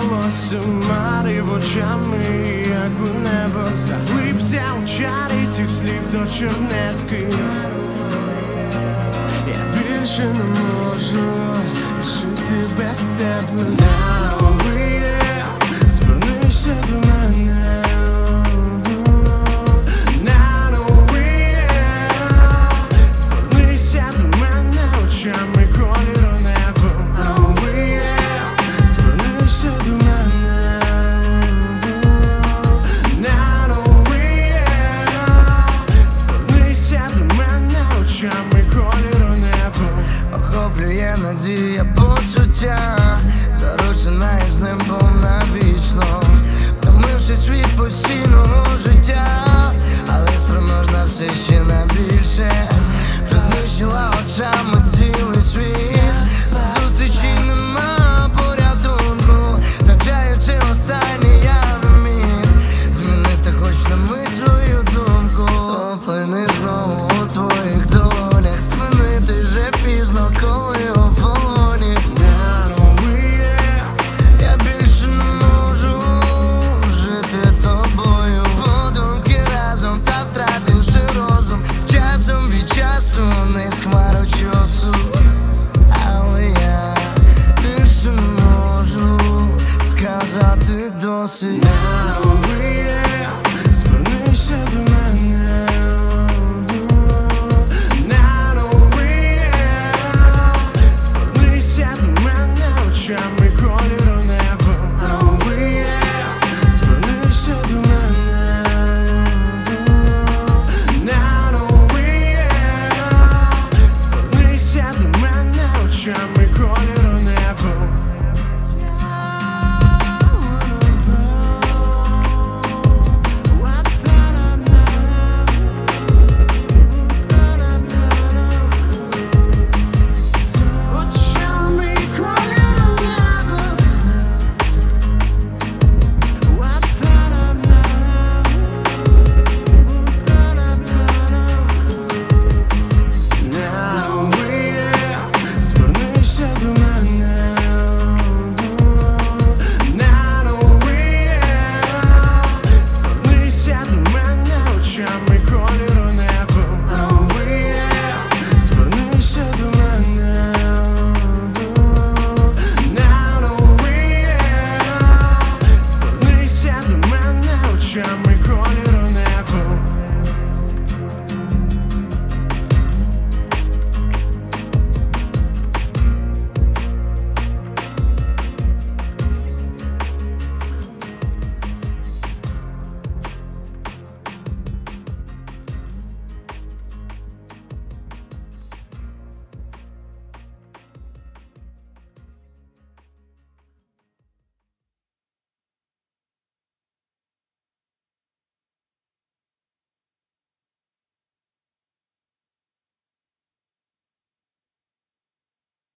волоссям, марив очами, як у небо заглибся у чарі цих слів до чернецьких. Я більше не можу жити без тебе. Now we звернися до мене. Now we звернися до мене очами кольору неба. Now we звернися до мене. Now we звернися до мене очами кольору неба. Охоплює надія почуття, заручена із небом навічно, втомившись від постійного життя, але спроможна все ще на більше. Вже знищила очами цілий світ, на зустрічі нема порятунку, втрачаючи останнє я не міг змінити хоч на мить свою думку. Плини знову у твоїх долонях, спинити вже пізно, коли у полоні. Я більше не можу жити тобою, подумки разом та втративши розум, часом від часу не з хмару часу. Але я більше не можу сказати досить. Звернися до мене. Звернися до мене очами кольору неба. Звернися до мене. Звернися до мене очами кольору неба. I'm